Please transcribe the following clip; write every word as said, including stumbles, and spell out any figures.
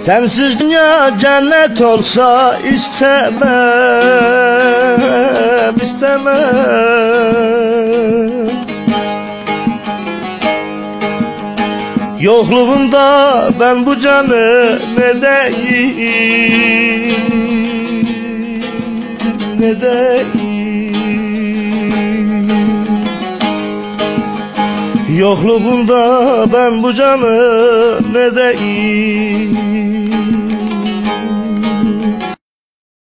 Sensiz dünya cennet olsa istemem, istemem. Yokluğunda ben bu canı ne deyim, ne deyim. Yokluğunda ben bu canı ne deyim.